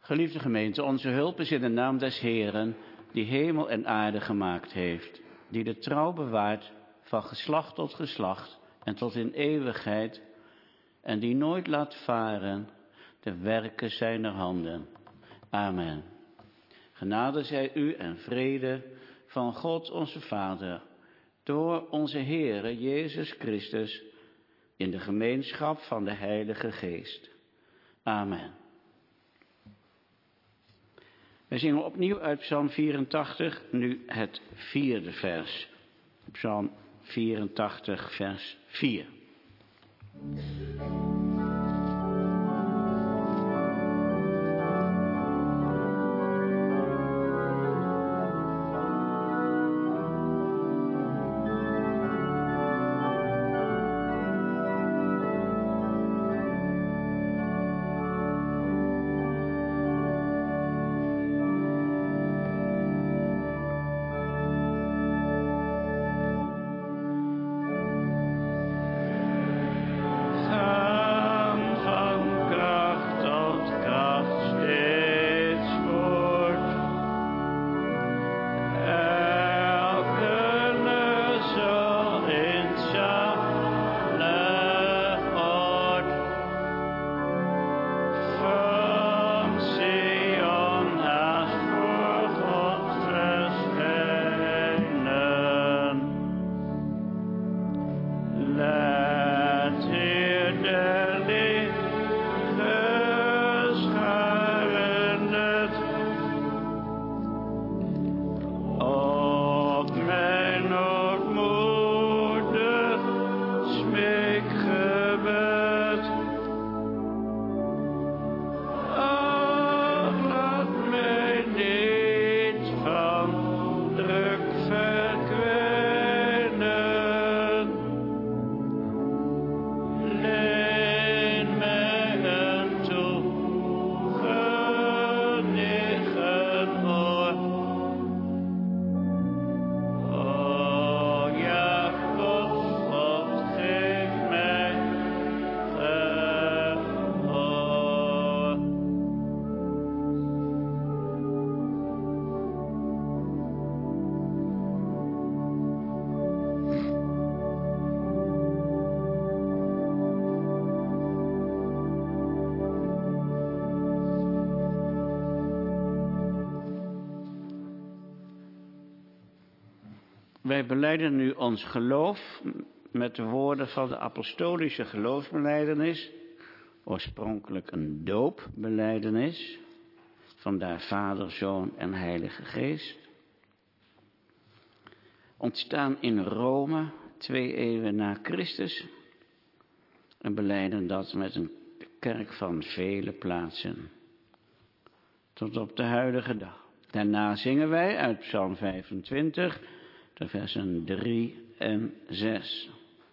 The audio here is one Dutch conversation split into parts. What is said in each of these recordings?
Geliefde gemeente, onze hulp is in de naam des Heeren, die hemel en aarde gemaakt heeft, die de trouw bewaart van geslacht tot geslacht en tot in eeuwigheid, en die nooit laat varen de werken zijner handen. Amen. Genade zij u en vrede van God onze Vader, door onze Heere Jezus Christus, in de gemeenschap van de Heilige Geest. Amen. Wij zingen opnieuw uit Psalm 84, nu het 4e vers. Psalm 84, vers 4. Wij belijden nu ons geloof met de woorden van de apostolische geloofsbelijdenis, oorspronkelijk een doopbelijdenis, vandaar Vader, Zoon en Heilige Geest. Ontstaan in Rome 2 eeuwen na Christus en belijden dat met een kerk van vele plaatsen tot op de huidige dag. Daarna zingen wij uit Psalm 25 de versen 3 en 6.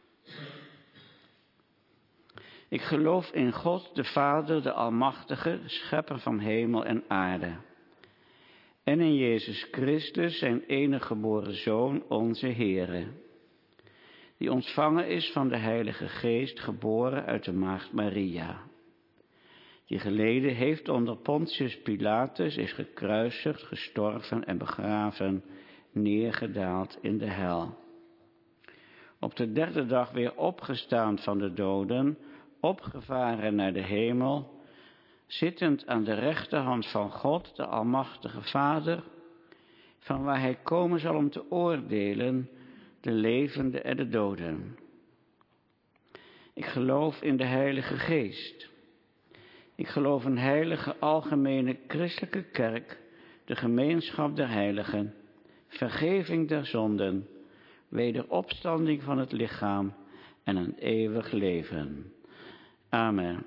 Ik geloof in God, de Vader, de Almachtige, schepper van hemel en aarde. En in Jezus Christus, zijn enige geboren Zoon, onze Heere, die ontvangen is van de Heilige Geest, geboren uit de maagd Maria, die geleden heeft onder Pontius Pilatus, is gekruisigd, gestorven en begraven, neergedaald in de hel. Op de 3e dag weer opgestaan van de doden, opgevaren naar de hemel, zittend aan de rechterhand van God, de Almachtige Vader, van waar hij komen zal om te oordelen de levenden en de doden. Ik geloof in de Heilige Geest. Ik geloof een heilige, algemene, christelijke kerk, de gemeenschap der heiligen, vergeving der zonden, wederopstanding van het lichaam en een eeuwig leven. Amen.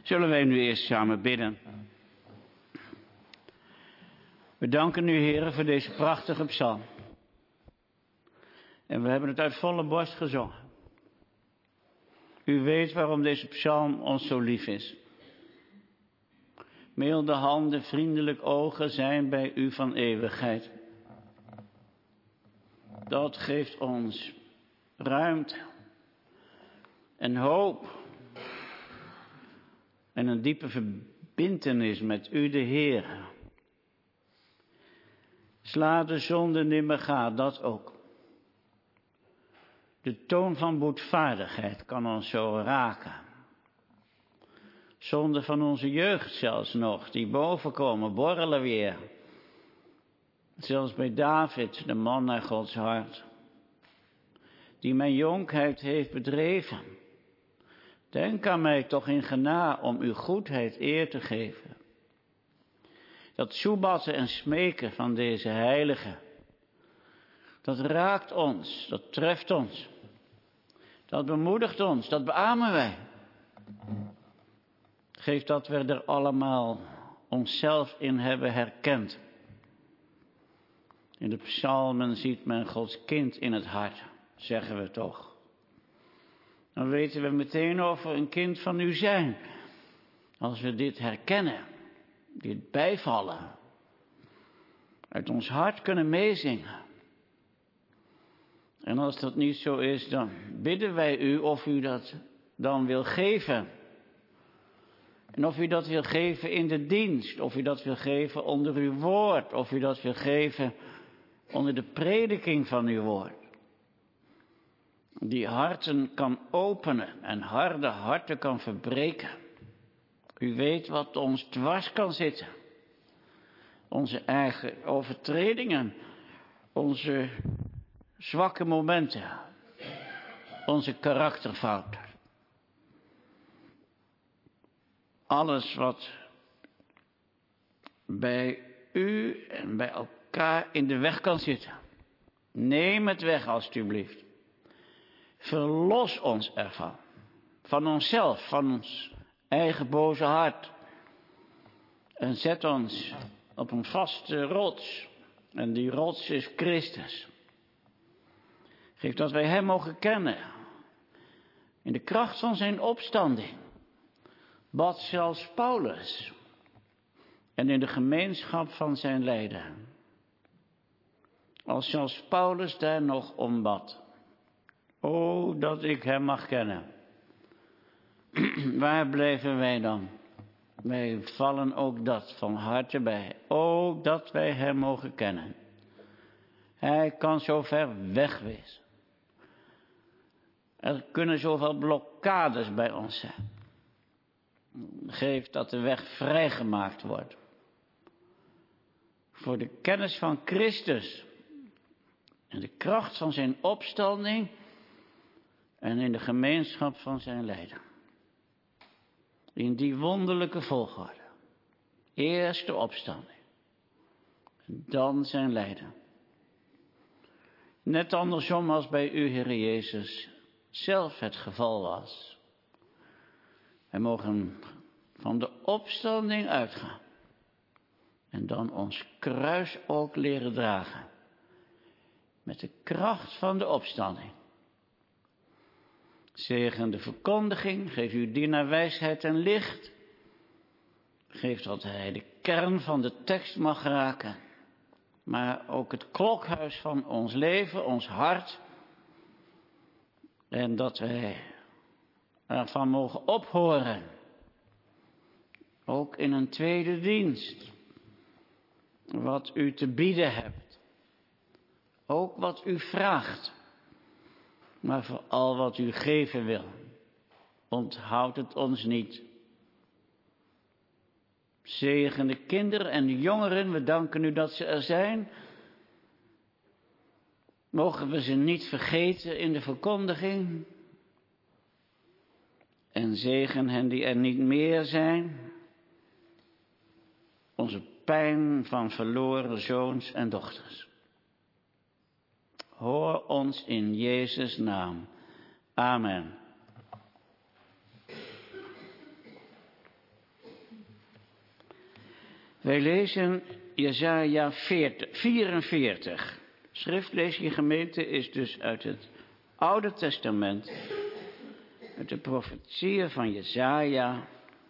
Zullen wij nu eerst samen bidden. We danken u, Heere, voor deze prachtige psalm. En we hebben het uit volle borst gezongen. U weet waarom deze psalm ons zo lief is. Milde handen, vriendelijk ogen zijn bij u van eeuwigheid. Dat geeft ons ruimte en hoop en een diepe verbintenis met u, de Heer. Sla de zonde nimmer ga, dat ook. De toon van boetvaardigheid kan ons zo raken. Zonden van onze jeugd zelfs nog, die bovenkomen, borrelen weer. Zelfs bij David, de man naar Gods hart, die mijn jonkheid heeft bedreven. Denk aan mij toch in genade om uw goedheid eer te geven. Dat soebatten en smeken van deze heilige, dat raakt ons, dat treft ons. Dat bemoedigt ons, dat beamen wij. Geef dat we er allemaal onszelf in hebben herkend. In de psalmen ziet men Gods kind in het hart, zeggen we toch. Dan weten we meteen of we een kind van u zijn. Als we dit herkennen, dit bijvallen, uit ons hart kunnen meezingen. En als dat niet zo is, dan bidden wij u of u dat dan wil geven. En of u dat wil geven in de dienst, of u dat wil geven onder uw woord, of u dat wil geven onder de prediking van uw woord. Die harten kan openen en harde harten kan verbreken. U weet wat ons dwars kan zitten. Onze eigen overtredingen, onze zwakke momenten, onze karakterfouten. Alles wat bij u en bij elkaar in de weg kan zitten. Neem het weg alstublieft. Verlos ons ervan. Van onszelf, van ons eigen boze hart. En zet ons op een vaste rots. En die rots is Christus. Geef dat wij hem mogen kennen. In de kracht van zijn opstanding. Bad zelfs Paulus. En in de gemeenschap van zijn lijden. Als zelfs Paulus daar nog om bad. O, dat ik hem mag kennen. Waar blijven wij dan? Wij vallen ook dat van harte bij. O, dat wij hem mogen kennen. Hij kan zo ver weg wezen. Er kunnen zoveel blokkades bij ons zijn. Geef dat de weg vrijgemaakt wordt. Voor de kennis van Christus. En de kracht van zijn opstanding. En in de gemeenschap van zijn lijden. In die wonderlijke volgorde. Eerst de opstanding. Dan zijn lijden. Net andersom als bij u, Heer Jezus, zelf het geval was. Wij mogen van de opstanding uitgaan. En dan ons kruis ook leren dragen. Met de kracht van de opstanding. Zegen de verkondiging, geef uw dienaar wijsheid en licht. Geef dat hij de kern van de tekst mag raken. Maar ook het klokhuis van ons leven, ons hart. En dat wij ervan mogen ophoren. Ook in een tweede dienst. Wat u te bieden hebt. Ook wat u vraagt. Maar vooral wat u geven wil. Onthoud het ons niet. Zegen de kinderen en de jongeren. We danken u dat ze er zijn. Mogen we ze niet vergeten in de verkondiging. En zegen hen die er niet meer zijn. Onze pijn van verloren zoons en dochters. Hoor ons in Jezus' naam. Amen. Wij lezen Jesaja 44. Schriftlezing gemeente is dus uit het Oude Testament, uit de profetieën van Jesaja,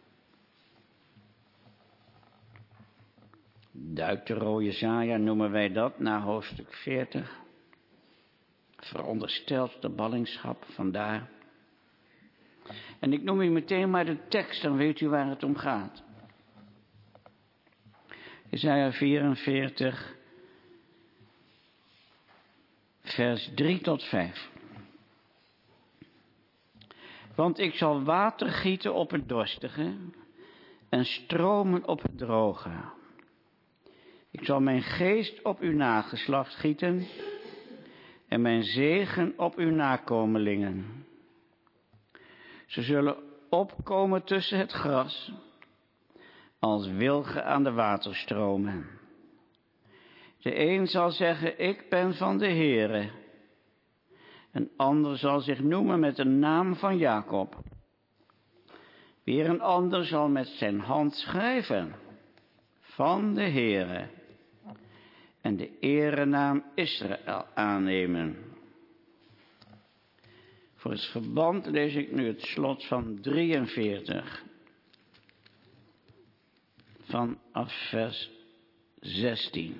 Deutero Jesaja noemen wij dat, na hoofdstuk 40. Verondersteld de ballingschap, vandaar. En ik noem u meteen maar de tekst, dan weet u waar het om gaat. Jesaja 44, vers 3 tot 5. Want ik zal water gieten op het dorstige en stromen op het droge. Ik zal mijn geest op uw nageslacht gieten en mijn zegen op uw nakomelingen. Ze zullen opkomen tussen het gras, als wilgen aan de waterstromen. De een zal zeggen, ik ben van de Heere. Een ander zal zich noemen met de naam van Jacob. Weer een ander zal met zijn hand schrijven, van de Heere. En de erenaam Israël aannemen. Voor het verband lees ik nu het slot van 43. Vanaf vers 16.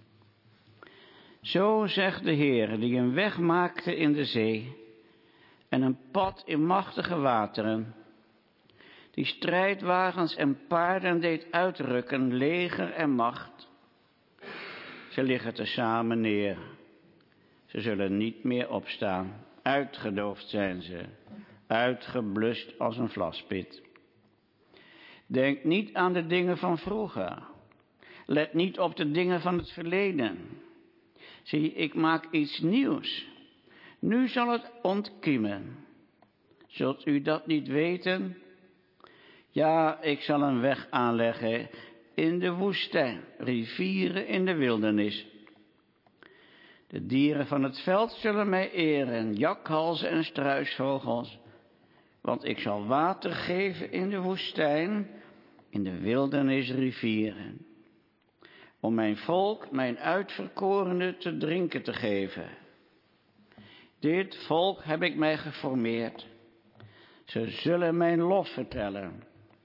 Zo zegt de Heer, die een weg maakte in de zee en een pad in machtige wateren, die strijdwagens en paarden deed uitrukken, leger en macht. Ze liggen tezamen neer. Ze zullen niet meer opstaan. Uitgedoofd zijn ze, uitgeblust als een vlaspit. Denk niet aan de dingen van vroeger. Let niet op de dingen van het verleden. Zie, ik maak iets nieuws. Nu zal het ontkiemen. Zult u dat niet weten? Ja, ik zal een weg aanleggen in de woestijn, rivieren in de wildernis. De dieren van het veld zullen mij eren, jakhalzen en struisvogels. Want ik zal water geven in de woestijn, in de wildernis rivieren. Om mijn volk, mijn uitverkorenen, te drinken te geven. Dit volk heb ik mij geformeerd. Ze zullen mijn lof vertellen.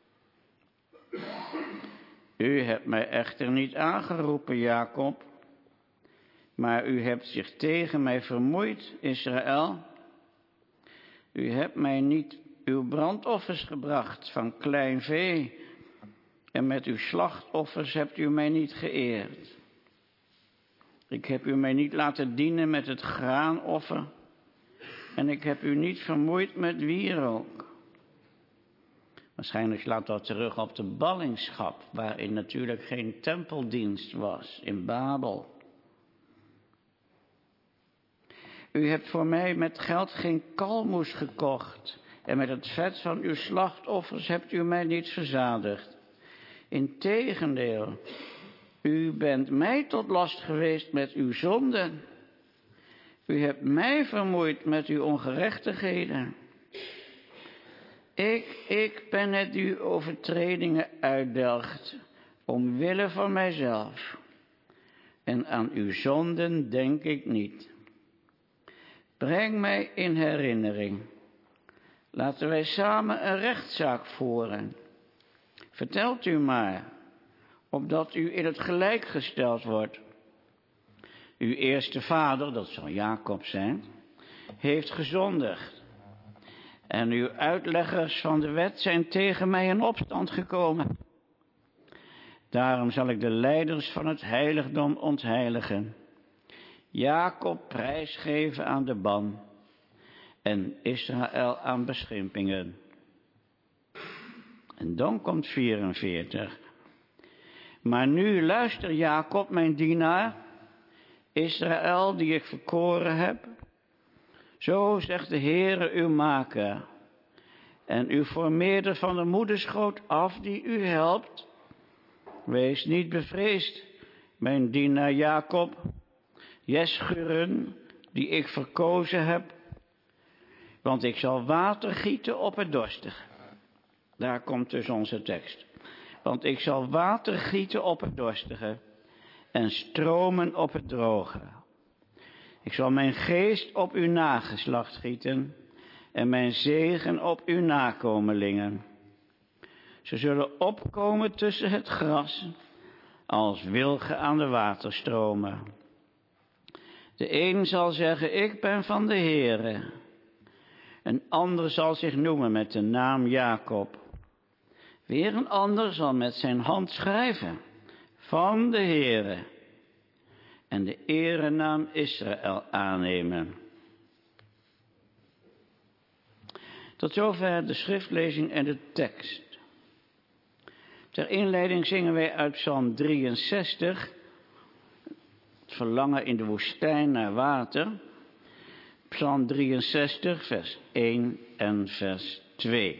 U hebt mij echter niet aangeroepen, Jacob. Maar u hebt zich tegen mij vermoeid, Israël. U hebt mij niet uw brandoffers gebracht van klein vee. En met uw slachtoffers hebt u mij niet geëerd. Ik heb u mij niet laten dienen met het graanoffer. En ik heb u niet vermoeid met wierook. Waarschijnlijk slaat dat terug op de ballingschap, waarin natuurlijk geen tempeldienst was, in Babel. U hebt voor mij met geld geen kalmoes gekocht. En met het vet van uw slachtoffers hebt u mij niet verzadigd. Integendeel, u bent mij tot last geweest met uw zonden. U hebt mij vermoeid met uw ongerechtigheden. Ik ben het uw overtredingen uitdelgt, omwille van mijzelf. En aan uw zonden denk ik niet. Breng mij in herinnering. Laten wij samen een rechtszaak voeren. Vertelt u maar, opdat u in het gelijk gesteld wordt. Uw eerste vader, dat zal Jacob zijn, heeft gezondigd. En uw uitleggers van de wet zijn tegen mij in opstand gekomen. Daarom zal ik de leiders van het heiligdom ontheiligen. Jacob prijsgeven aan de ban en Israël aan beschimpingen. En dan komt 44. Maar nu luister Jacob, mijn dienaar, Israël die ik verkoren heb. Zo zegt de Heere uw maker en uw formeerder van de moederschoot af die u helpt. Wees niet bevreesd, mijn dienaar Jacob, Jeschuren die ik verkozen heb. Want ik zal water gieten op het dorstige. Daar komt dus onze tekst. Want ik zal water gieten op het dorstige en stromen op het droge. Ik zal mijn geest op uw nageslacht gieten en mijn zegen op uw nakomelingen. Ze zullen opkomen tussen het gras als wilgen aan de waterstromen. De een zal zeggen, ik ben van de Heere. Een ander zal zich noemen met de naam Jacob. Weer een ander zal met zijn hand schrijven, van de Heere. En de erenaam Israël aannemen. Tot zover de schriftlezing en de tekst. Ter inleiding zingen wij uit Psalm 63, het verlangen in de woestijn naar water. Psalm 63, vers 1 en vers 2.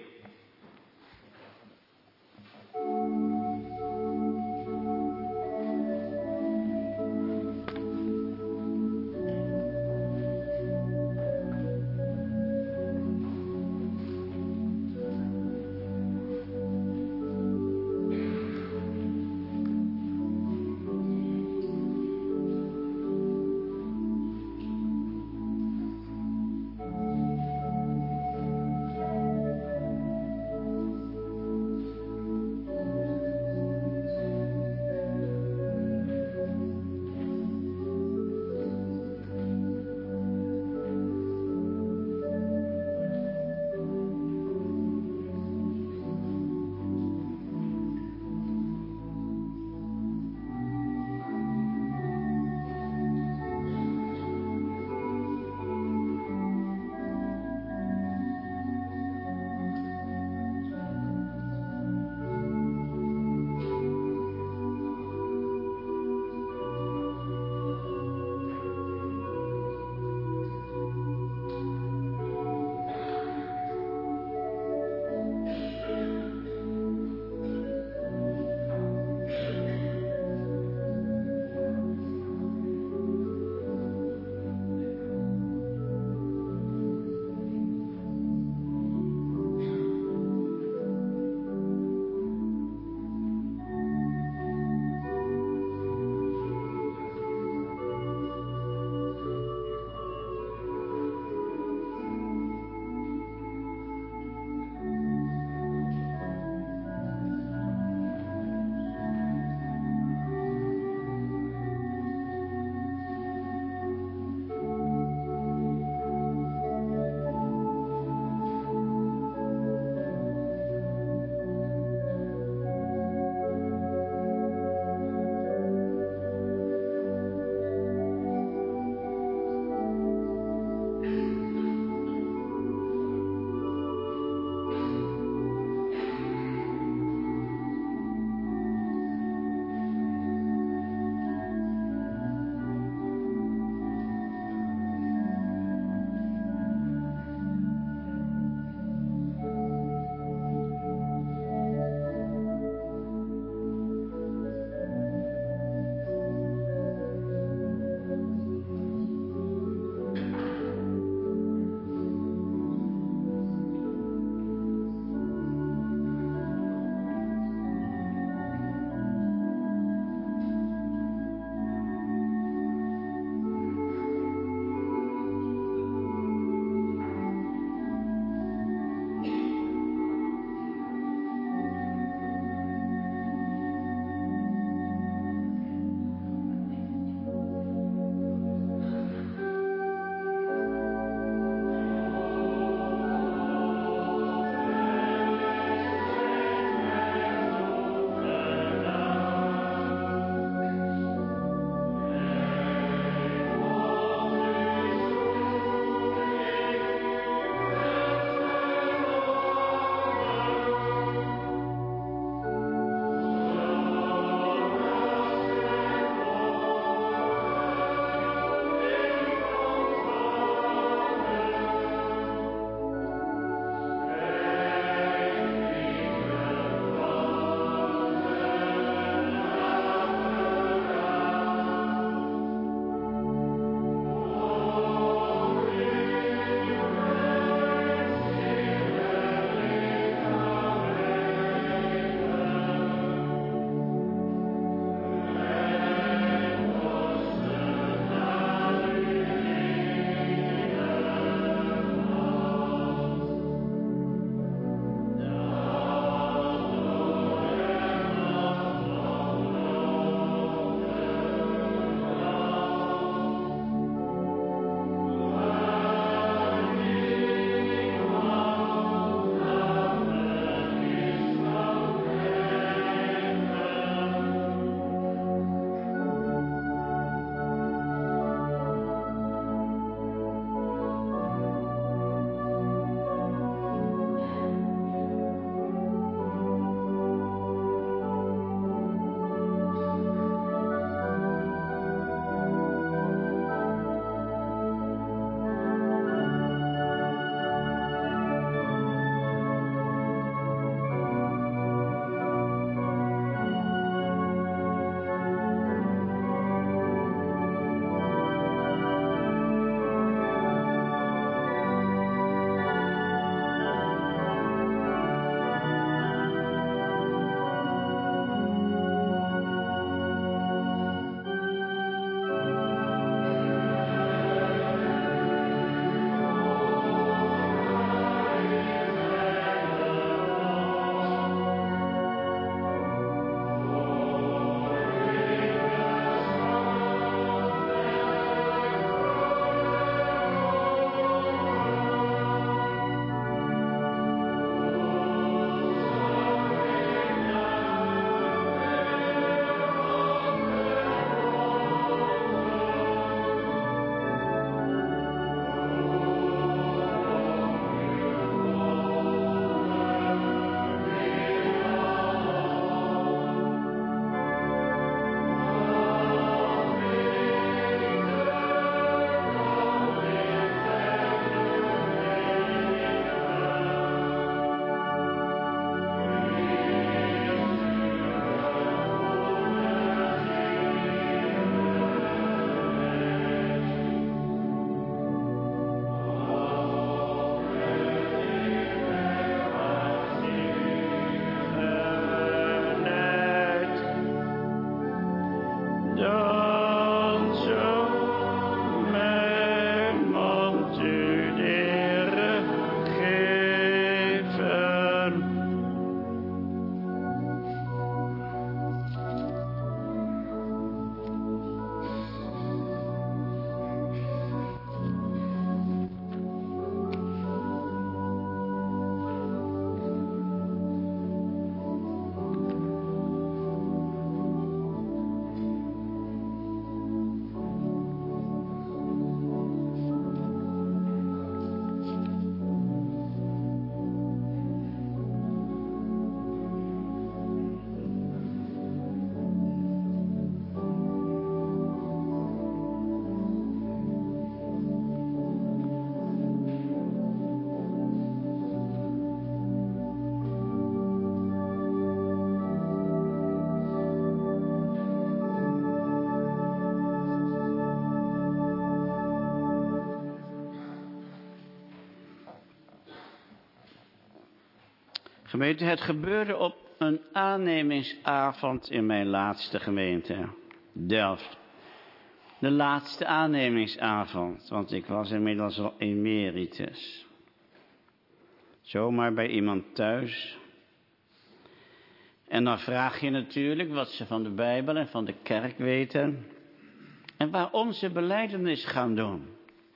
Gemeente, het gebeurde op een aannemingsavond in mijn laatste gemeente, Delft. De laatste aannemingsavond, want ik was inmiddels al emeritus. Zomaar bij iemand thuis. En dan vraag je natuurlijk wat ze van de Bijbel en van de kerk weten. En waarom ze belijdenis gaan doen.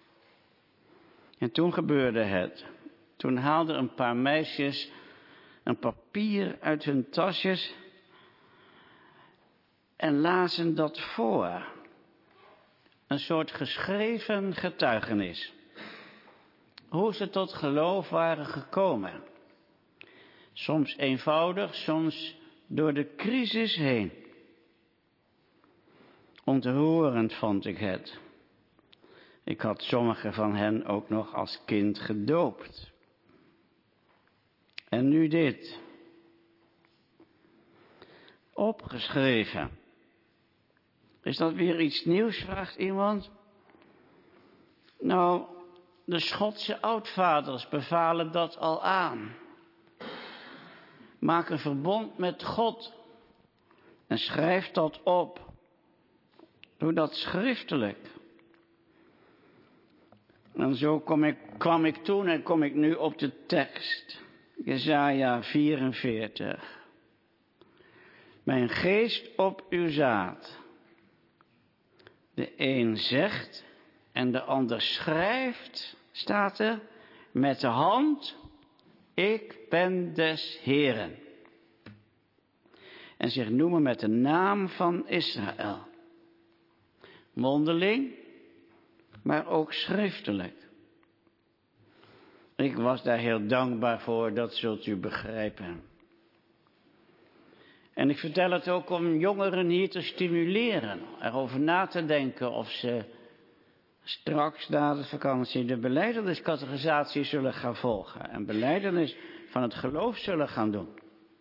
En toen gebeurde het. Toen haalden een paar meisjes een papier uit hun tasjes en lazen dat voor. Een soort geschreven getuigenis. Hoe ze tot geloof waren gekomen. Soms eenvoudig, soms door de crisis heen. Ontroerend vond ik het. Ik had sommige van hen ook nog als kind gedoopt. En nu dit. Opgeschreven. Is dat weer iets nieuws, vraagt iemand? Nou, de Schotse oudvaders bevalen dat al aan. Maak een verbond met God en schrijf dat op. Doe dat schriftelijk. En zo kwam ik toen en kom ik nu op de tekst. Jesaja 44. Mijn geest op uw zaad. De een zegt en de ander schrijft, staat er, met de hand, ik ben des Heren. En zich noemen met de naam van Israël. Mondeling, maar ook schriftelijk. Ik was daar heel dankbaar voor, dat zult u begrijpen. En ik vertel het ook om jongeren hier te stimuleren, erover na te denken of ze straks na de vakantie de belijdeniscategorisatie zullen gaan volgen. En belijdenis van het geloof zullen gaan doen.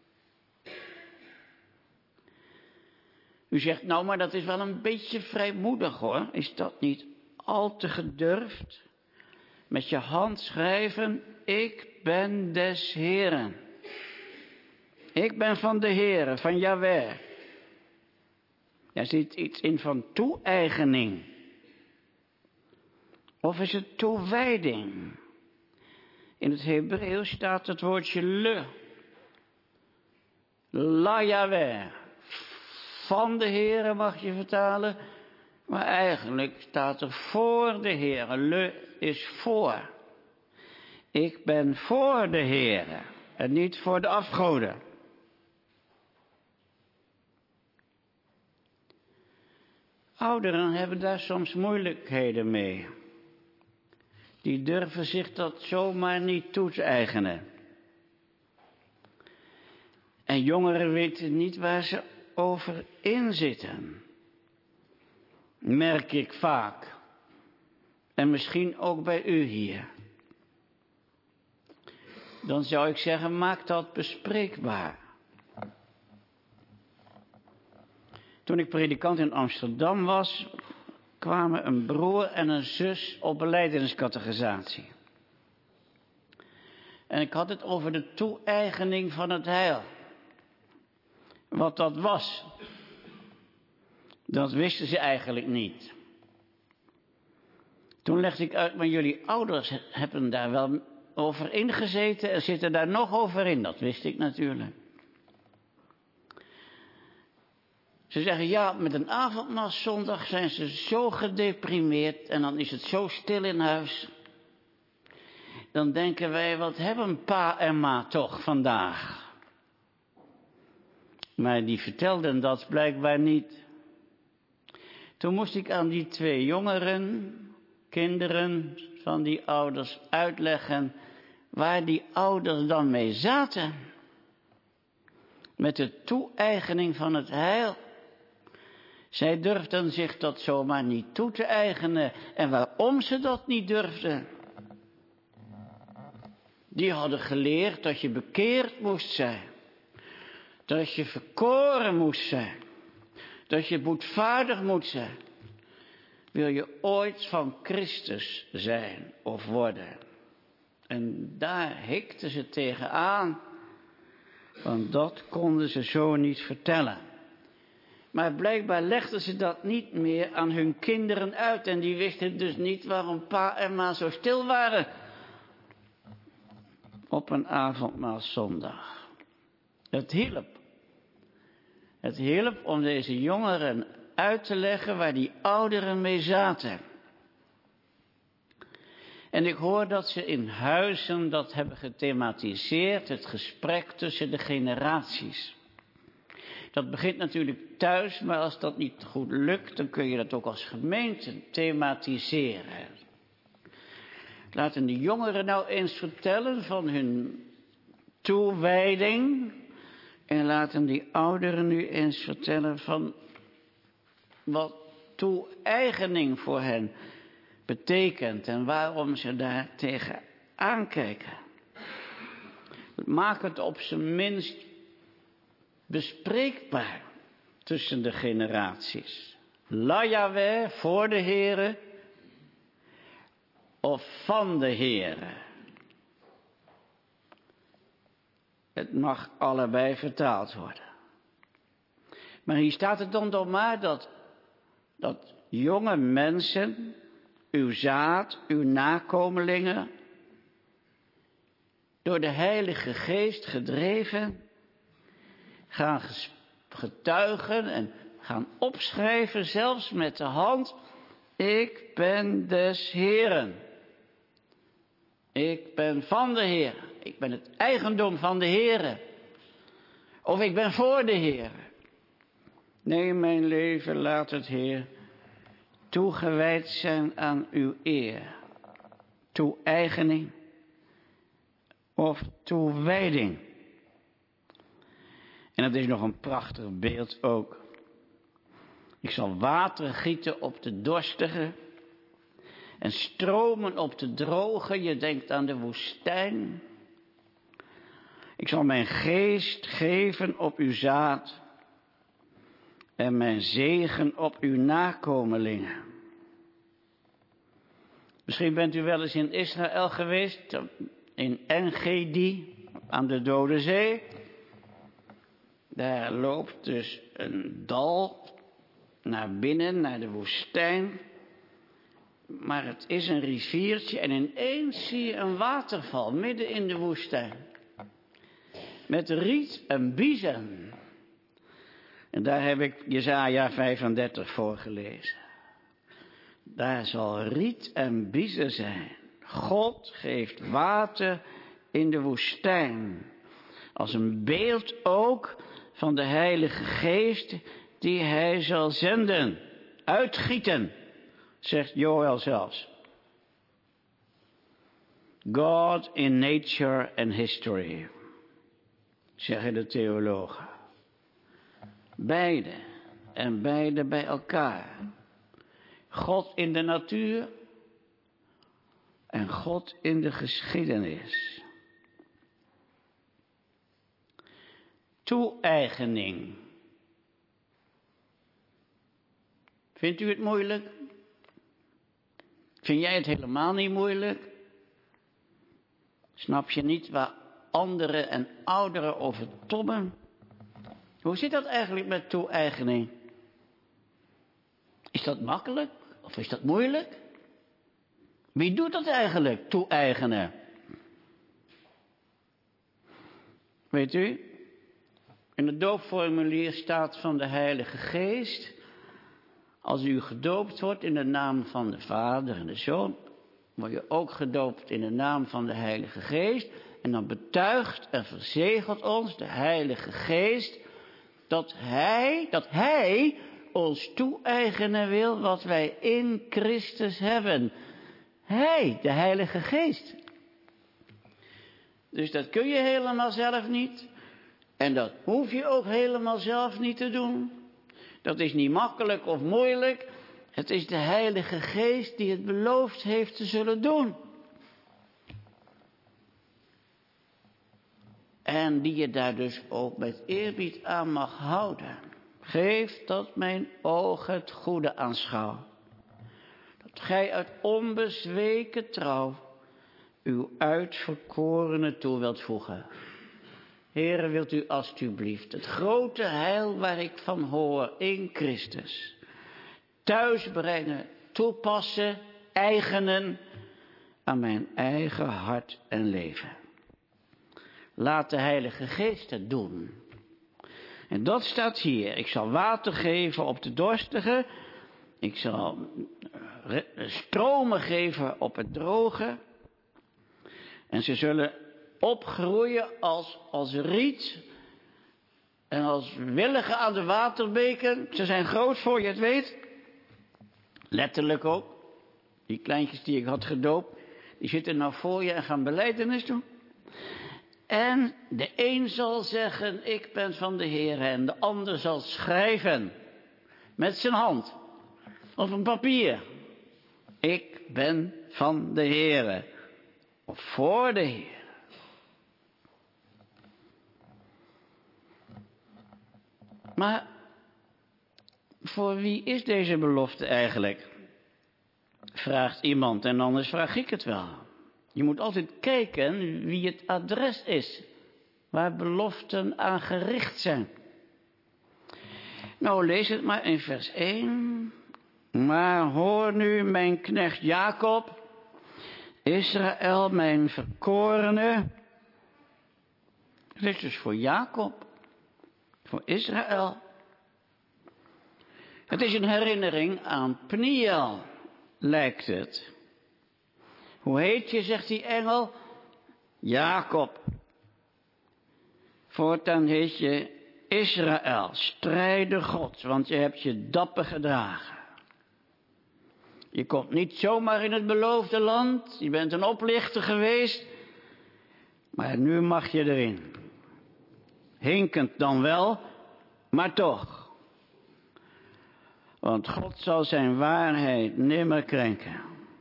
U zegt, nou maar dat is wel een beetje vrijmoedig hoor. Is dat niet al te gedurfd? Met je hand schrijven, ik ben des Heren. Ik ben van de Heere, van Jahweh. Daar zit iets in van toe-eigening. Of is het toewijding? In het Hebreeuws staat het woordje le. La Jahweh. Van de Heere mag je vertalen. Maar eigenlijk staat er voor de Heere. Le is voor. Ik ben voor de Heere. En niet voor de afgoden. Ouderen hebben daar soms moeilijkheden mee. Die durven zich dat zomaar niet toe te eigenen. En jongeren weten niet waar ze over inzitten. Merk ik vaak. En misschien ook bij u hier. Dan zou ik zeggen, maak dat bespreekbaar. Toen ik predikant in Amsterdam was, kwamen een broer en een zus op belijdeniscategorisatie. En ik had het over de toe-eigening van het heil. Wat dat was, dat wisten ze eigenlijk niet. Toen legde ik uit, maar jullie ouders hebben daar wel over ingezeten en zitten daar nog over in. Dat wist ik natuurlijk. Ze zeggen, ja, met een avondmaalszondag zijn ze zo gedeprimeerd en dan is het zo stil in huis. Dan denken wij, wat hebben pa en ma toch vandaag? Maar die vertelden dat blijkbaar niet. Toen moest ik aan die twee jongeren, kinderen van die ouders, uitleggen waar die ouders dan mee zaten. Met de toe-eigening van het heil. Zij durfden zich dat zomaar niet toe te eigenen. En waarom ze dat niet durfden? Die hadden geleerd dat je bekeerd moest zijn. Dat je verkoren moest zijn. Dat je boetvaardig moet zijn. Wil je ooit van Christus zijn of worden? En daar hikten ze tegenaan. Want dat konden ze zo niet vertellen. Maar blijkbaar legden ze dat niet meer aan hun kinderen uit. En die wisten dus niet waarom pa en ma zo stil waren. Op een avondmaalszondag. Het hielp. Het hielp om deze jongeren uit te leggen waar die ouderen mee zaten. En ik hoor dat ze in huizen dat hebben gethematiseerd, het gesprek tussen de generaties. Dat begint natuurlijk thuis, maar als dat niet goed lukt, dan kun je dat ook als gemeente thematiseren. Laten de jongeren nou eens vertellen van hun toewijding. En laten die ouderen nu eens vertellen van wat toe-eigening voor hen betekent en waarom ze daar tegen aankijken. Maak het op zijn minst bespreekbaar tussen de generaties. La Yahweh voor de Heere of van de Heere. Het mag allebei vertaald worden. Maar hier staat het dan toch maar dat jonge mensen, uw zaad, uw nakomelingen, door de Heilige Geest gedreven, gaan getuigen en gaan opschrijven, zelfs met de hand, ik ben des Heeren. Ik ben van de Heer. Ik ben het eigendom van de Heere. Of ik ben voor de Heer. Nee, mijn leven laat het Heer toegewijd zijn aan uw eer. Toe-eigening of toewijding. En dat is nog een prachtig beeld ook. Ik zal water gieten op de dorstige en stromen op de droge. Je denkt aan de woestijn. Ik zal mijn geest geven op uw zaad en mijn zegen op uw nakomelingen. Misschien bent u wel eens in Israël geweest, in En-Gedi, aan de Dode Zee. Daar loopt dus een dal naar binnen, naar de woestijn. Maar het is een riviertje en ineens zie je een waterval midden in de woestijn. Met riet en biezen. En daar heb ik Jesaja 35 voor gelezen. Daar zal riet en biezen zijn. God geeft water in de woestijn. Als een beeld ook van de Heilige Geest die hij zal zenden. Uitgieten, zegt Joël zelfs. God in nature and history, zeggen de theologen. Beide en beide bij elkaar. God in de natuur en God in de geschiedenis. Toe-eigening. Vindt u het moeilijk? Vind jij het helemaal niet moeilijk? Snap je niet waar anderen en ouderen over tobben? Hoe zit dat eigenlijk met toe-eigening? Is dat makkelijk of is dat moeilijk? Wie doet dat eigenlijk, toe-eigenen? Weet u, in het doopformulier staat van de Heilige Geest: als u gedoopt wordt in de naam van de Vader en de Zoon, word je ook gedoopt in de naam van de Heilige Geest. En dan betuigt en verzegelt ons de Heilige Geest dat Hij ons toe-eigenen wil wat wij in Christus hebben. Hij, de Heilige Geest. Dus dat kun je helemaal zelf niet. En dat hoef je ook helemaal zelf niet te doen. Dat is niet makkelijk of moeilijk. Het is de Heilige Geest die het beloofd heeft te zullen doen. En die je daar dus ook met eerbied aan mag houden. Geef dat mijn oog het goede aanschouw. Dat gij uit onbezweken trouw uw uitverkorene toe wilt voegen. Heere, wilt u alstublieft het grote heil waar ik van hoor in Christus thuis brengen, toepassen, eigenen aan mijn eigen hart en leven. Laat de Heilige Geest het doen. En dat staat hier. Ik zal water geven op de dorstigen. Ik zal stromen geven op het droge. En ze zullen opgroeien als riet. En als willigen aan de waterbeken. Ze zijn groot voor je het weet. Letterlijk ook. Die kleintjes die ik had gedoopt. Die zitten nou voor je en gaan belijdenis doen. En de een zal zeggen, ik ben van de Heer. En de ander zal schrijven. Met zijn hand. Op een papier. Ik ben van de Heer. Of voor de Heer. Maar voor wie is deze belofte eigenlijk? Vraagt iemand en anders vraag ik het wel. Je moet altijd kijken wie het adres is. Waar beloften aan gericht zijn. Nou, lees het maar in vers 1. Maar hoor nu mijn knecht Jacob, Israël mijn verkorene. Het is dus voor Jacob, voor Israël. Het is een herinnering aan Pniel, lijkt het. Hoe heet je, zegt die engel? Jacob. Voortaan heet je Israël, strijder Gods, want je hebt je dapper gedragen. Je komt niet zomaar in het beloofde land, je bent een oplichter geweest, maar nu mag je erin. Hinkend dan wel, maar toch. Want God zal zijn waarheid nimmer krenken.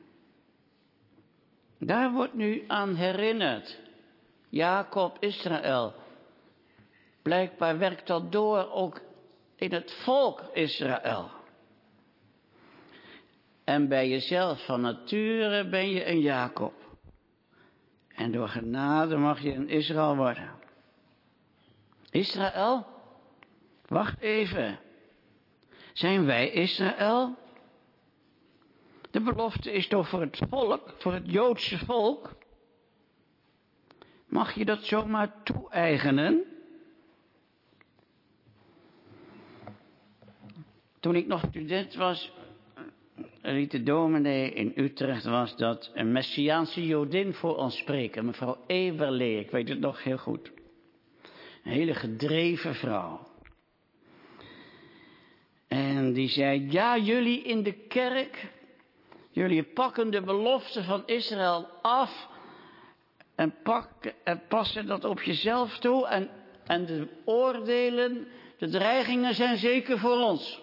Daar wordt nu aan herinnerd. Jacob, Israël. Blijkbaar werkt dat door ook in het volk Israël. En bij jezelf van nature ben je een Jacob. En door genade mag je een Israël worden. Israël? Wacht even. Zijn wij Israël? De belofte is toch voor het volk, voor het Joodse volk? Mag je dat zomaar toe-eigenen? Toen ik nog student was, liet de dominee in Utrecht was dat een Messiaanse Jodin voor ons spreken, mevrouw Eberlee, ik weet het nog heel goed. Een hele gedreven vrouw. En die zei, ja, jullie in de kerk, jullie pakken de belofte van Israël af en passen dat op jezelf toe en de oordelen, de dreigingen zijn zeker voor ons.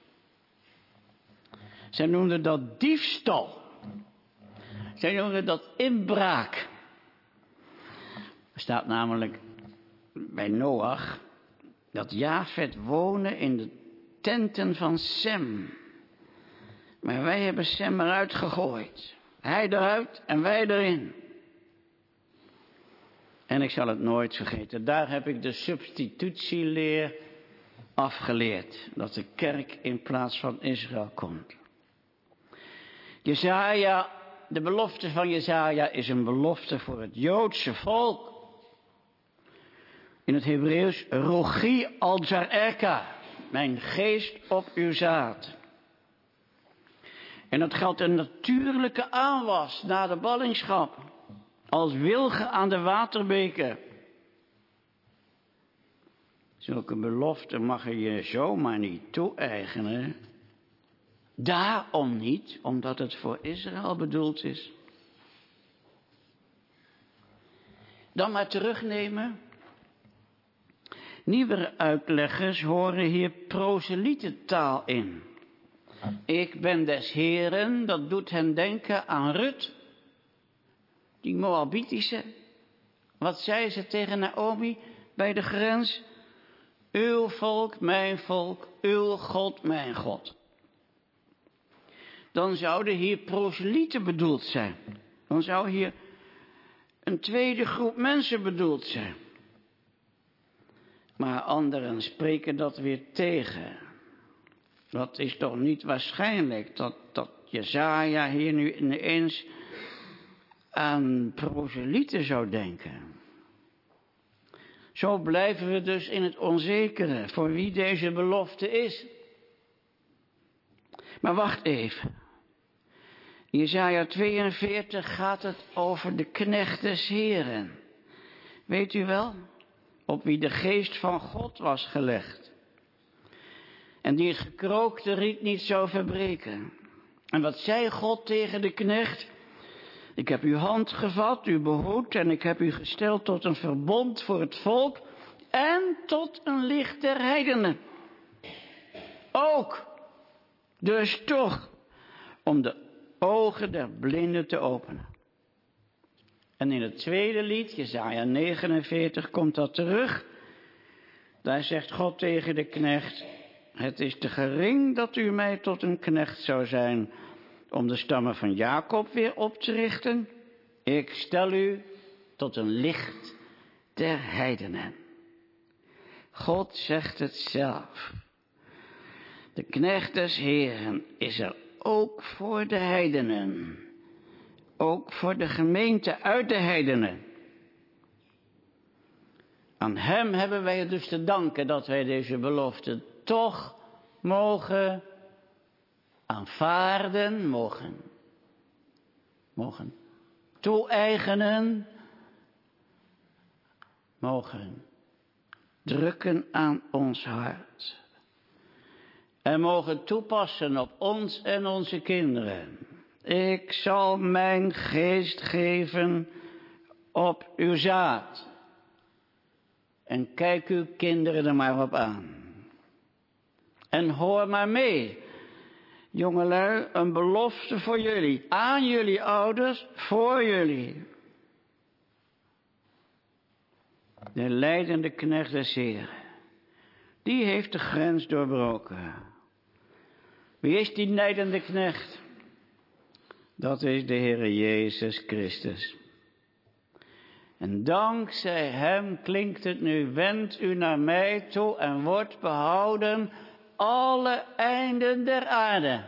Zij noemden dat diefstal. Zij noemden dat inbraak. Er staat namelijk bij Noach dat Jafet woonde in de tenten van Sem. Maar wij hebben Sem eruit gegooid. Hij eruit en wij erin. En ik zal het nooit vergeten. Daar heb ik de substitutieleer afgeleerd. Dat de kerk in plaats van Israël komt. Jesaja, de belofte van Jesaja is een belofte voor het Joodse volk. In het Hebreeuws, Rogi al-Zareka, mijn geest op uw zaad. En dat geldt een natuurlijke aanwas na de ballingschap, als wilgen aan de waterbeken. Zulke beloften mag je je zomaar niet toe-eigenen. Daarom niet, omdat het voor Israël bedoeld is. Dan maar terugnemen. Nieuwere uitleggers horen hier proselietentaal in. Ik ben des Heren, dat doet hen denken aan Rut, die Moabitische. Wat zei ze tegen Naomi bij de grens? Uw volk, uw God, mijn God. Dan zouden hier proselieten bedoeld zijn. Dan zou hier een tweede groep mensen bedoeld zijn. Maar anderen spreken dat weer tegen. Dat is toch niet waarschijnlijk dat Jesaja hier nu ineens aan proselieten zou denken. Zo blijven we dus in het onzekere voor wie deze belofte is. Maar wacht even. In Jesaja 42 gaat het over de knecht des Heren. Weet u wel? Op wie de geest van God was gelegd. En die het gekrookte riet niet zou verbreken. En wat zei God tegen de knecht? Ik heb uw hand gevat, u behoed en ik heb u gesteld tot een verbond voor het volk en tot een licht der heidenen. Ook, dus toch, om de ogen der blinden te openen. En in het tweede lied, Jesaja 49, komt dat terug. Daar zegt God tegen de knecht: het is te gering dat u mij tot een knecht zou zijn om de stammen van Jacob weer op te richten. Ik stel u tot een licht der heidenen. God zegt het zelf. De knecht des Heren is er ook voor de heidenen. Ook voor de gemeente uit de heidenen. Aan hem hebben wij het dus te danken dat wij deze belofte toch mogen aanvaarden, mogen toe-eigenen, mogen drukken aan ons hart. En mogen toepassen op ons en onze kinderen. Ik zal mijn geest geven op uw zaad. En kijk uw kinderen er maar op aan. En hoor maar mee. Jongelui, een belofte voor jullie. Aan jullie ouders, voor jullie. De lijdende knecht des Heren. Die heeft de grens doorbroken. Wie is die lijdende knecht? Dat is de Heere Jezus Christus. En dankzij hem klinkt het nu: wend u naar mij toe en wordt behouden alle einden der aarde.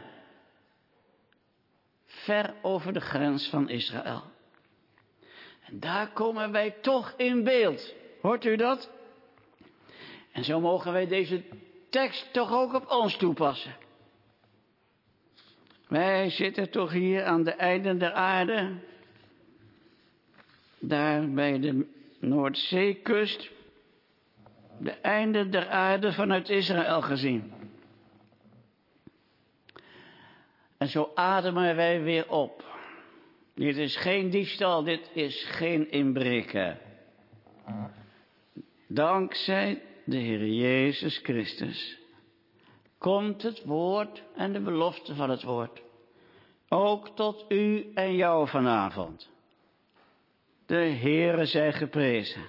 Ver over de grens van Israël. En daar komen wij toch in beeld. Hoort u dat? En zo mogen wij deze tekst toch ook op ons toepassen. Wij zitten toch hier aan de einden der aarde. Daar bij de Noordzeekust. De einden der aarde vanuit Israël gezien. En zo ademen wij weer op. Dit is geen diefstal, dit is geen inbreken. Dankzij de Heer Jezus Christus komt het woord en de belofte van het woord ook tot u en jou vanavond. De Heere zij geprezen.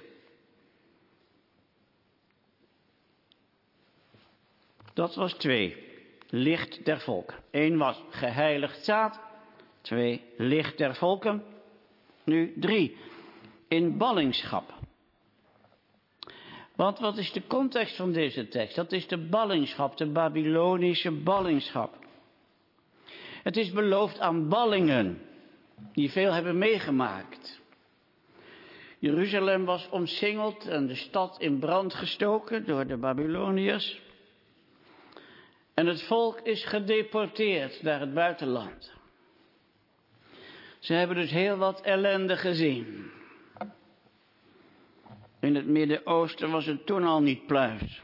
Dat was 2. Licht der volken. 1 was geheiligd zaad. 2. Licht der volken. Nu 3. In ballingschap. Want wat is de context van deze tekst? Dat is de ballingschap, de Babylonische ballingschap. Het is beloofd aan ballingen die veel hebben meegemaakt. Jeruzalem was omsingeld en de stad in brand gestoken door de Babyloniërs. En het volk is gedeporteerd naar het buitenland. Ze hebben dus heel wat ellende gezien. In het Midden-Oosten was het toen al niet pluis.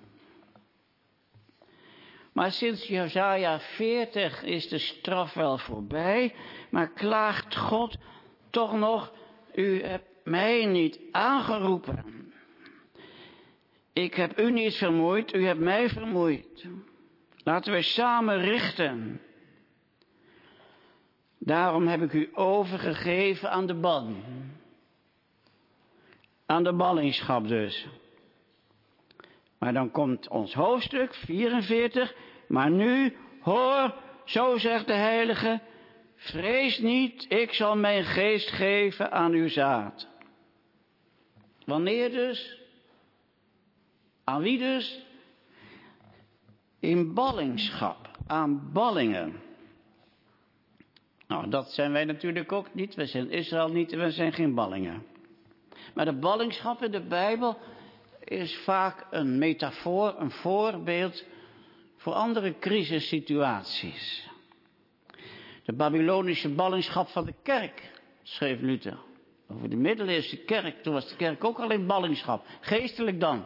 Maar sinds Jesaja 40 is de straf wel voorbij, maar klaagt God toch nog: u hebt mij niet aangeroepen. Ik heb u niet vermoeid, u hebt mij vermoeid. Laten wij samen richten. Daarom heb ik u overgegeven aan de ban. Aan de ballingschap dus. Maar dan komt ons hoofdstuk 44. Maar nu, hoor, zo zegt de Heilige: vrees niet, ik zal mijn geest geven aan uw zaad. Wanneer dus? Aan wie dus? In ballingschap, aan ballingen. Nou, dat zijn wij natuurlijk ook niet. We zijn Israël niet en we zijn geen ballingen. Maar de ballingschap in de Bijbel is vaak een metafoor, een voorbeeld voor andere crisissituaties. De Babylonische ballingschap van de kerk, schreef Luther. Over de middeleeuwse kerk, toen was de kerk ook al in ballingschap. Geestelijk dan.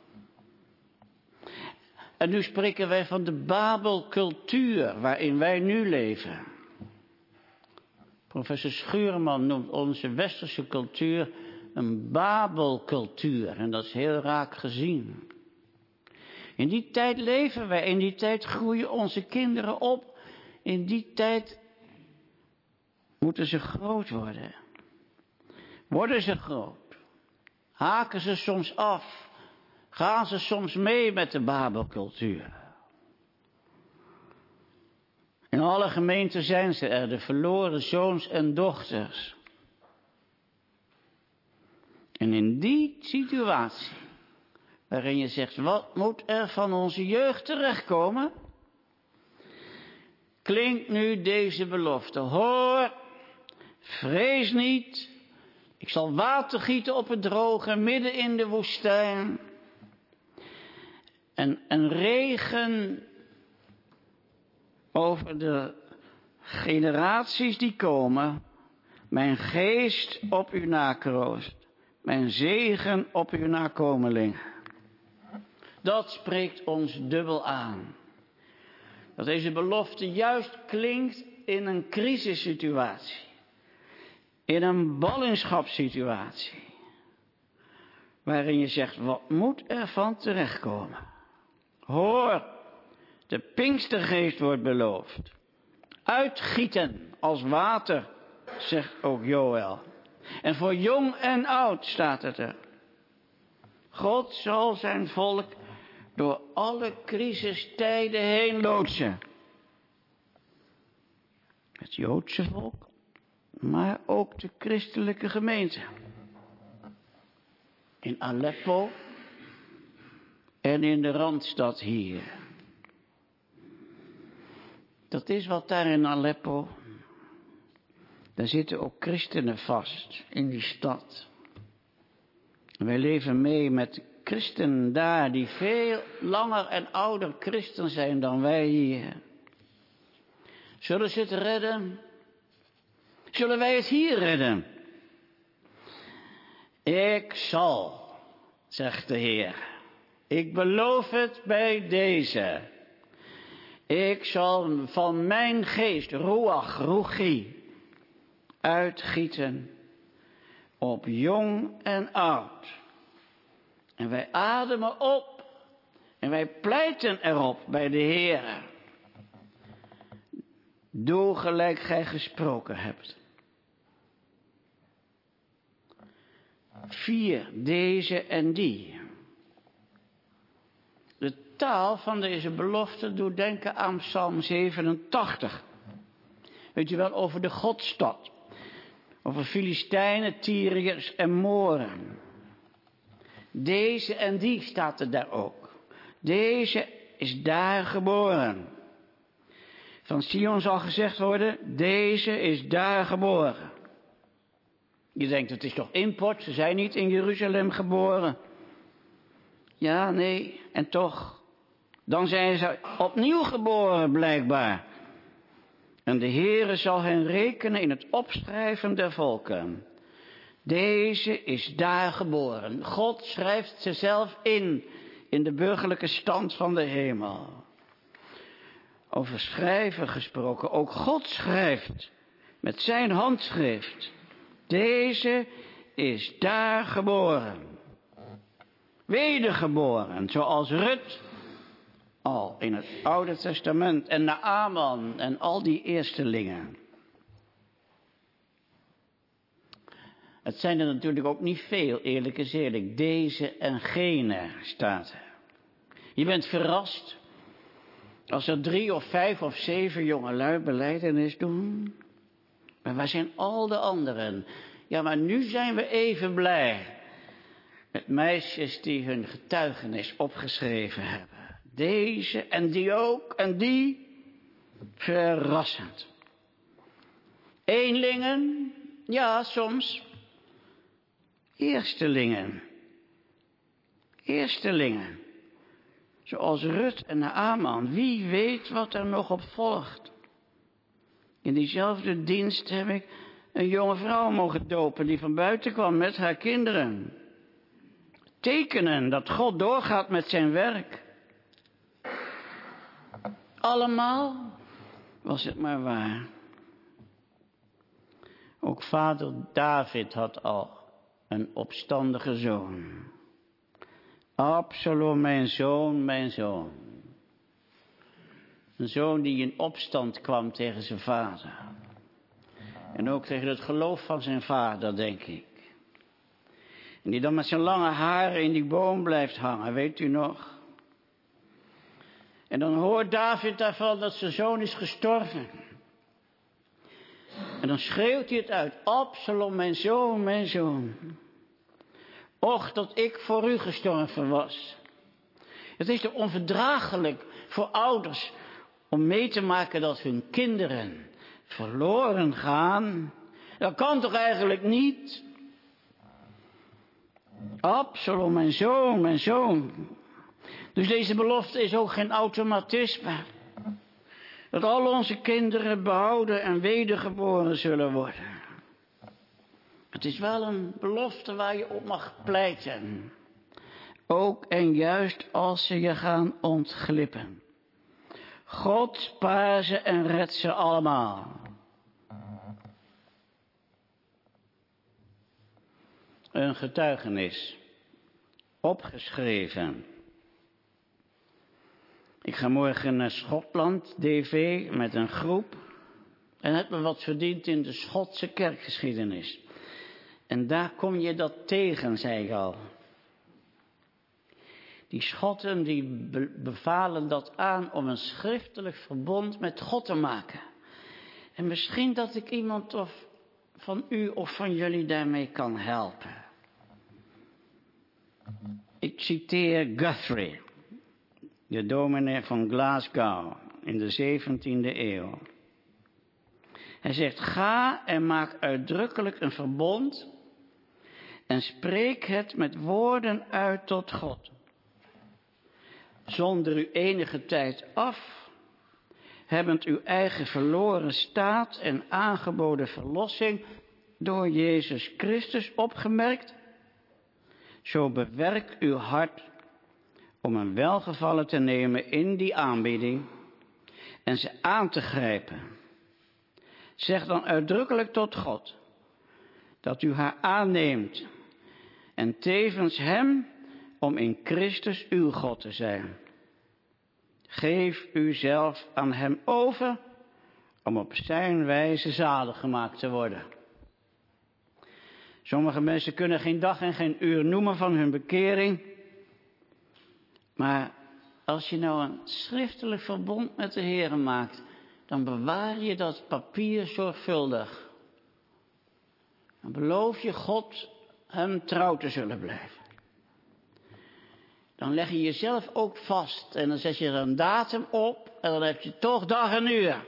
En nu spreken wij van de Babelcultuur waarin wij nu leven. Professor Schuurman noemt onze westerse cultuur een Babelcultuur. En dat is heel raak gezien. In die tijd leven wij, in die tijd groeien onze kinderen op. In die tijd moeten ze groot worden. Worden ze groot? Haken ze soms af? Gaan ze soms mee met de Babelcultuur? In alle gemeenten zijn ze er, de verloren zoons en dochters. En in die situatie, waarin je zegt, wat moet er van onze jeugd terechtkomen? Klinkt nu deze belofte. Hoor, vrees niet. Ik zal water gieten op het droge, midden in de woestijn. En regen over de generaties die komen. Mijn geest op uw nakroost. Mijn zegen op uw nakomelingen. Dat spreekt ons dubbel aan. Dat deze belofte juist klinkt in een crisissituatie. In een ballingschapssituatie. Waarin je zegt, wat moet er van terechtkomen? Hoor, de Pinkstergeest wordt beloofd. Uitgieten als water, zegt ook Joël. En voor jong en oud staat het er. God zal zijn volk door alle crisistijden heen loodsen. Het Joodse volk, maar ook de christelijke gemeente. In Aleppo en in de Randstad hier. Dat is wat daar in Aleppo. Daar zitten ook christenen vast in die stad. Wij leven mee met christenen daar die veel langer en ouder christen zijn dan wij hier. Zullen ze het redden? Zullen wij het hier redden? Ik zal, zegt de Heer. Ik beloof het bij deze. Ik zal van mijn geest, ruach, ruchi, uitgieten op jong en oud. En wij ademen op en wij pleiten erop bij de Heer. Doe gelijk gij gesproken hebt. 4, deze en die. De taal van deze belofte doet denken aan Psalm 87. Weet je wel, over de Godstad. Over Filistijnen, Tyriërs en Moren. Deze en die staat er daar ook. Deze is daar geboren. Van Sion zal gezegd worden, deze is daar geboren. Je denkt, het is toch import, ze zijn niet in Jeruzalem geboren. Ja, nee, en toch. Dan zijn ze opnieuw geboren, blijkbaar. En de Heere zal hen rekenen in het opschrijven der volken. Deze is daar geboren. God schrijft ze zelf in de burgerlijke stand van de hemel. Over schrijven gesproken, ook God schrijft met zijn handschrift. Deze is daar geboren. Wedergeboren, zoals Rut al in het Oude Testament en Naaman en al die eerstelingen. Het zijn er natuurlijk ook niet veel, eerlijk is eerlijk. Deze en gene staat er. Je bent verrast als er 3 of 5 of 7 jongelui belijdenis doen. Maar waar zijn al de anderen? Ja, maar nu zijn we even blij. met meisjes die hun getuigenis opgeschreven hebben. Deze en die ook en die. Verrassend. Eenlingen, ja soms. Eerstelingen. Zoals Rut en Naaman. Wie weet wat er nog op volgt. In diezelfde dienst heb ik een jonge vrouw mogen dopen die van buiten kwam met haar kinderen. Tekenen dat God doorgaat met zijn werk. Allemaal was het maar waar. Ook vader David had al een opstandige zoon. Absalom, mijn zoon, mijn zoon. Een zoon die in opstand kwam tegen zijn vader. En ook tegen het geloof van zijn vader, denk ik. En die dan met zijn lange haren in die boom blijft hangen, weet u nog? En dan hoort David daarvan dat zijn zoon is gestorven. En dan schreeuwt hij het uit. Absalom, mijn zoon, mijn zoon. Och, dat ik voor u gestorven was. Het is toch onverdraaglijk voor ouders om mee te maken dat hun kinderen verloren gaan. Dat kan toch eigenlijk niet? Absalom, mijn zoon, mijn zoon. Dus deze belofte is ook geen automatisme. Dat al onze kinderen behouden en wedergeboren zullen worden. Het is wel een belofte waar je op mag pleiten. Ook en juist als ze je gaan ontglippen. God spaar ze en red ze allemaal. Een getuigenis. Opgeschreven. Ik ga morgen naar Schotland, DV, met een groep. En heb me wat verdiend in de Schotse kerkgeschiedenis. En daar kom je dat tegen, zei ik al. Die Schotten die bevalen dat aan om een schriftelijk verbond met God te maken. En misschien dat ik iemand of van u of van jullie daarmee kan helpen. Ik citeer Guthrie, de dominee van Glasgow in de 17e eeuw. Hij zegt, ga en maak uitdrukkelijk een verbond en spreek het met woorden uit tot God. Zonder u enige tijd af, hebbend uw eigen verloren staat en aangeboden verlossing door Jezus Christus opgemerkt, zo bewerk uw hart om een welgevallen te nemen in die aanbieding en ze aan te grijpen. Zeg dan uitdrukkelijk tot God dat u haar aanneemt en tevens hem om in Christus uw God te zijn. Geef uzelf aan hem over om op zijn wijze zalig gemaakt te worden. Sommige mensen kunnen geen dag en geen uur noemen van hun bekering. Maar als je nou een schriftelijk verbond met de Heer maakt, dan bewaar je dat papier zorgvuldig. Dan beloof je God hem trouw te zullen blijven. Dan leg je jezelf ook vast en dan zet je er een datum op en dan heb je toch dag en uur.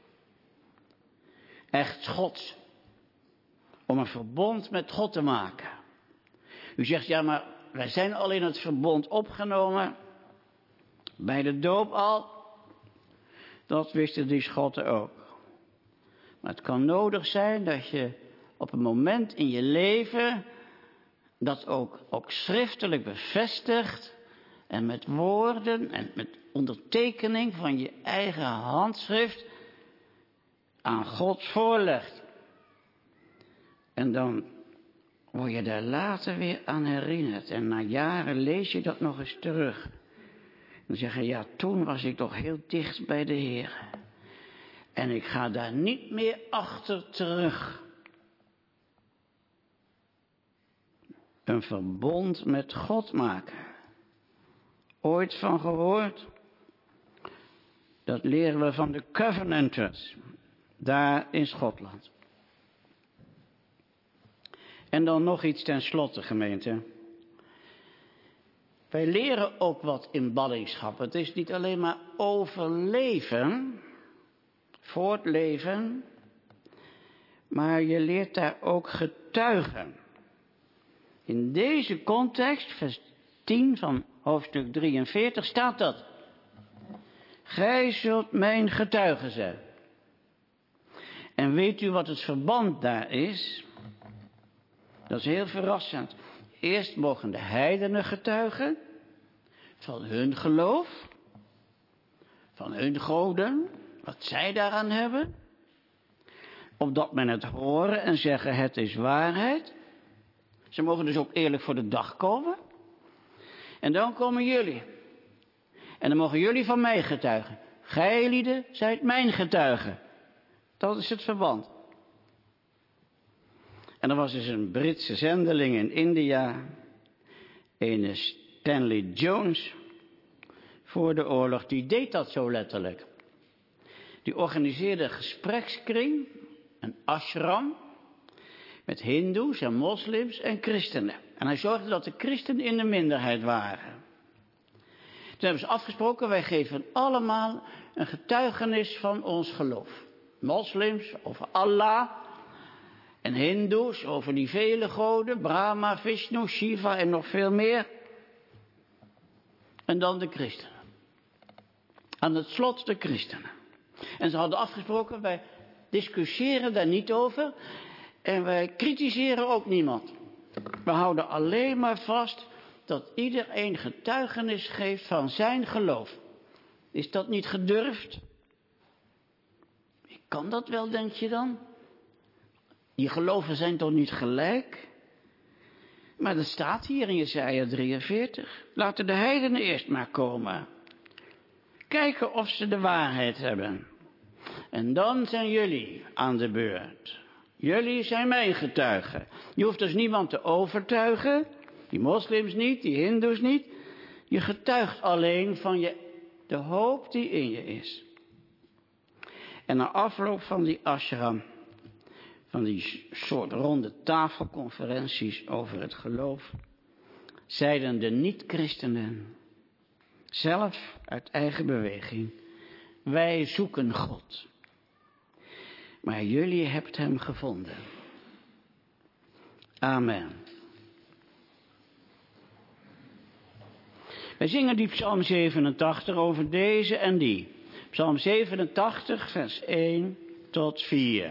Echt Gods. Om een verbond met God te maken. U zegt, ja maar wij zijn al in het verbond opgenomen. Bij de doop al. Dat wisten die Schotten ook. Maar het kan nodig zijn dat je op een moment in je leven dat ook schriftelijk bevestigt. En met woorden en met ondertekening van je eigen handschrift aan God voorlegt. En dan word je daar later weer aan herinnerd. En na jaren lees je dat nog eens terug. Dan zeg je, ja, toen was ik toch heel dicht bij de Heer. En ik ga daar niet meer achter terug. Een verbond met God maken. Ooit van gehoord? Dat leren we van de Covenanters. Daar in Schotland. En dan nog iets ten slotte, gemeente. Wij leren ook wat in ballingschap. Het is niet alleen maar overleven, voortleven, maar je leert daar ook getuigen. In deze context, vers 10 van hoofdstuk 43, staat dat. Gij zult mijn getuige zijn. En weet u wat het verband daar is? Dat is heel verrassend. Eerst mogen de heidenen getuigen van hun geloof, van hun goden, wat zij daaraan hebben. Opdat men het horen en zeggen het is waarheid. Ze mogen dus ook eerlijk voor de dag komen. En dan komen jullie. En dan mogen jullie van mij getuigen. Gij lieden zijt mijn getuigen. Dat is het verband. En er was dus een Britse zendeling in India, een Stanley Jones, voor de oorlog, die deed dat zo letterlijk. Die organiseerde een gesprekskring, een ashram, met hindoes en moslims en christenen. En hij zorgde dat de christenen in de minderheid waren. Toen hebben ze afgesproken, wij geven allemaal een getuigenis van ons geloof. Moslims over Allah en hindoes over die vele goden, Brahma, Vishnu, Shiva en nog veel meer. En dan de christenen. Aan het slot de christenen. En ze hadden afgesproken, wij discussiëren daar niet over en wij kritiseren ook niemand. We houden alleen maar vast dat iedereen getuigenis geeft van zijn geloof. Is dat niet gedurfd? Kan dat wel, denk je dan? Die geloven zijn toch niet gelijk? Maar dat staat hier in Jesaja 43. Laten de heidenen eerst maar komen. Kijken of ze de waarheid hebben. En dan zijn jullie aan de beurt. Jullie zijn mijn getuigen. Je hoeft dus niemand te overtuigen. Die moslims niet, die hindoes niet. Je getuigt alleen van de hoop die in je is. En na afloop van die ashram, van die soort ronde tafelconferenties over het geloof, zeiden de niet-christenen, zelf uit eigen beweging, wij zoeken God. Maar jullie hebt hem gevonden. Amen. Wij zingen die Psalm 87 over deze en die. Psalm 87, vers 1 tot 4.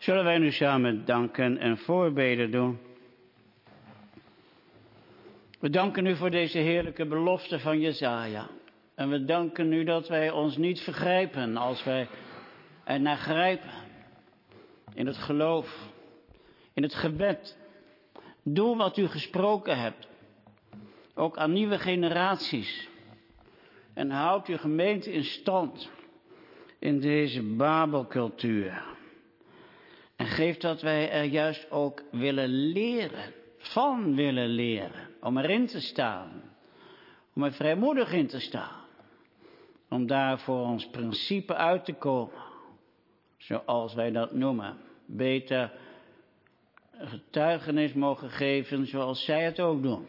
Zullen wij nu samen danken en voorbeden doen? We danken u voor deze heerlijke belofte van Jesaja. En we danken u dat wij ons niet vergrijpen als wij ernaar grijpen. In het geloof, in het gebed. Doe wat u gesproken hebt. Ook aan nieuwe generaties. En houd uw gemeente in stand in deze Babelcultuur. En geef dat wij er juist ook willen leren, van willen leren. Om erin te staan. Om er vrijmoedig in te staan. Om daar voor ons principe uit te komen. Zoals wij dat noemen. Beter getuigenis mogen geven zoals zij het ook doen.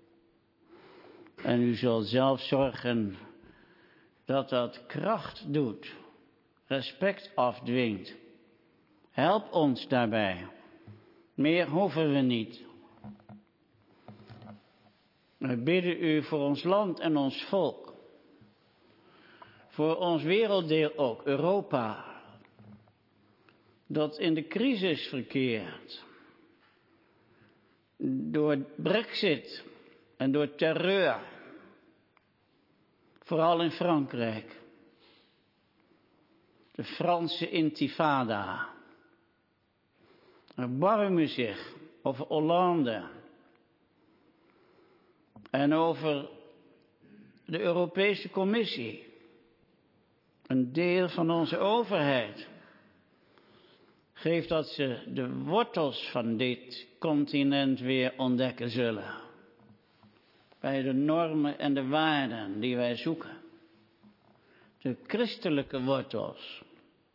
En u zult zelf zorgen dat dat kracht doet. Respect afdwingt. Help ons daarbij. Meer hoeven we niet. We bidden u voor ons land en ons volk. Voor ons werelddeel ook, Europa. Dat in de crisis verkeert. Door Brexit en door terreur. Vooral in Frankrijk. De Franse intifada. Erbarm u zich over Hollande. En over de Europese Commissie. Een deel van onze overheid. Geef dat ze de wortels van dit continent weer ontdekken zullen. Bij de normen en de waarden die wij zoeken. De christelijke wortels.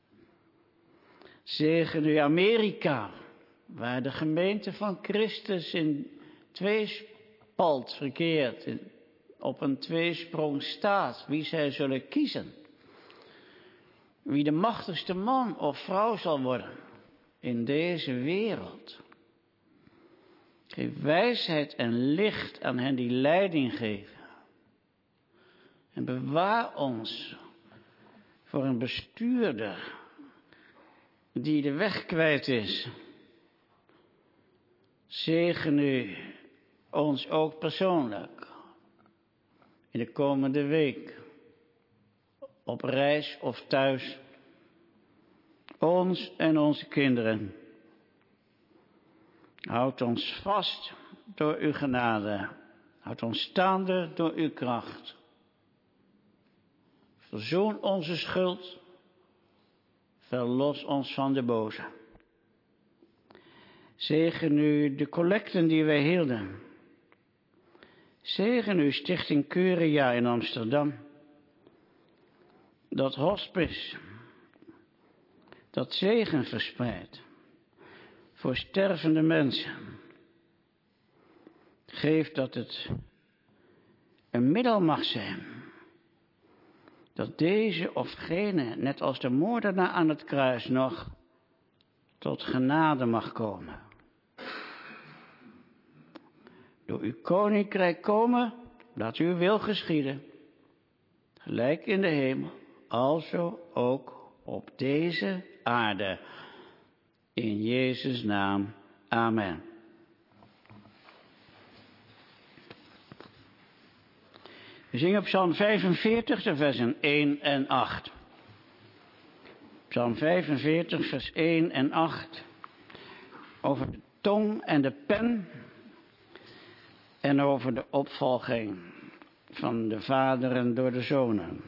Zegen u Amerika, waar de gemeente van Christus in tweespalt verkeert, op een tweesprong staat, wie zij zullen kiezen. Wie de machtigste man of vrouw zal worden in deze wereld. Geef wijsheid en licht aan hen die leiding geven. En bewaar ons voor een bestuurder die de weg kwijt is. Zegen u ons ook persoonlijk in de komende week, op reis of thuis, ons en onze kinderen. Houd ons vast door uw genade, houd ons staande door uw kracht. Verzoen onze schuld, verlos ons van de boze. Zegen u de collecten die wij hielden. Zegen u Stichting Curia in Amsterdam. Dat hospice, dat zegen verspreidt voor stervende mensen. Geef dat het een middel mag zijn. Dat deze of gene, net als de moordenaar aan het kruis nog, tot genade mag komen. Door uw koninkrijk komen, dat uw wil geschieden. Gelijk in de hemel, alzo ook op deze aarde. In Jezus' naam, amen. We zingen Psalm 45, de versen 1 en 8. Psalm 45, vers 1 en 8. Over de tong en de pen. En over de opvolging van de vaderen door de zonen.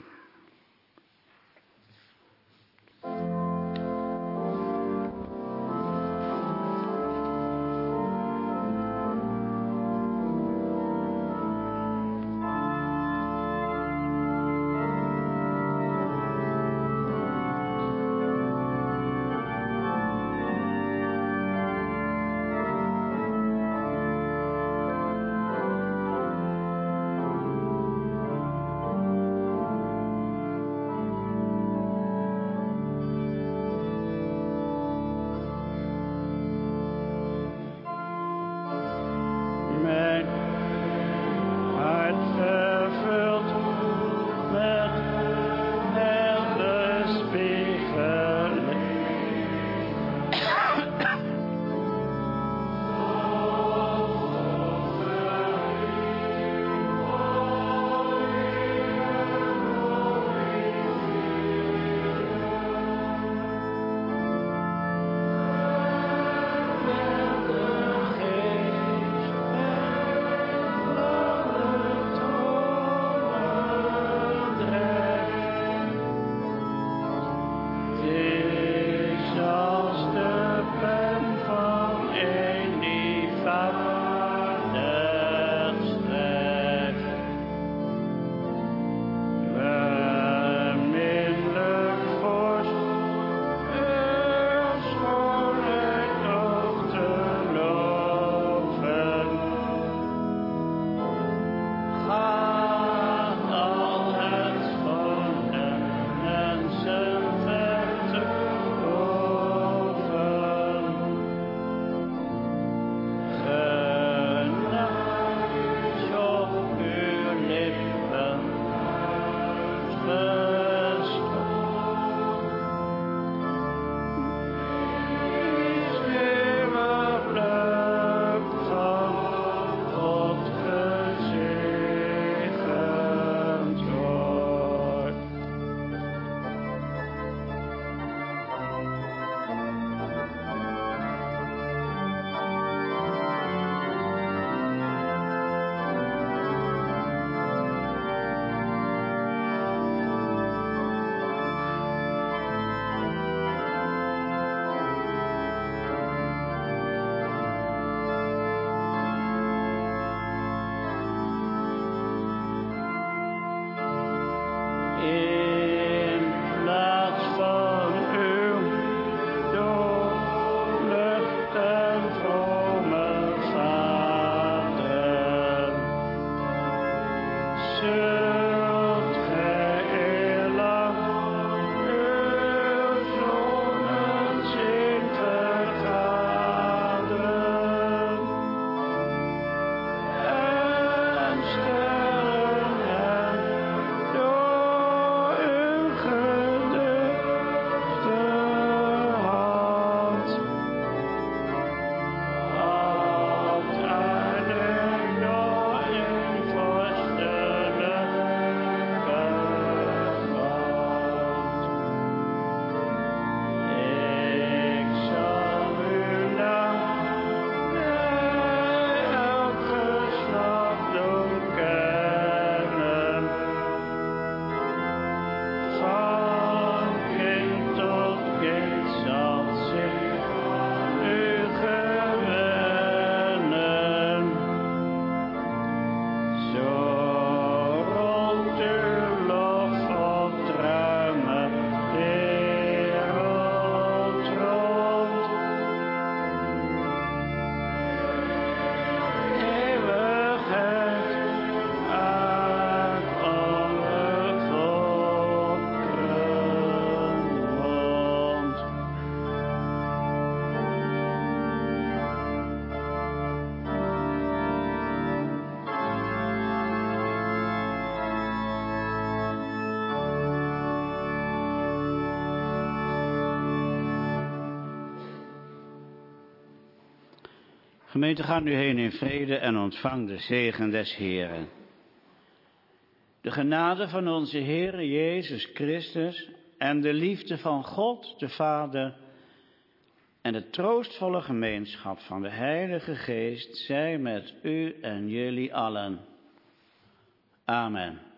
Gemeente, ga nu heen in vrede en ontvang de zegen des Heeren. De genade van onze Heere Jezus Christus en de liefde van God, de Vader, en de troostvolle gemeenschap van de Heilige Geest zij met u en jullie allen. Amen.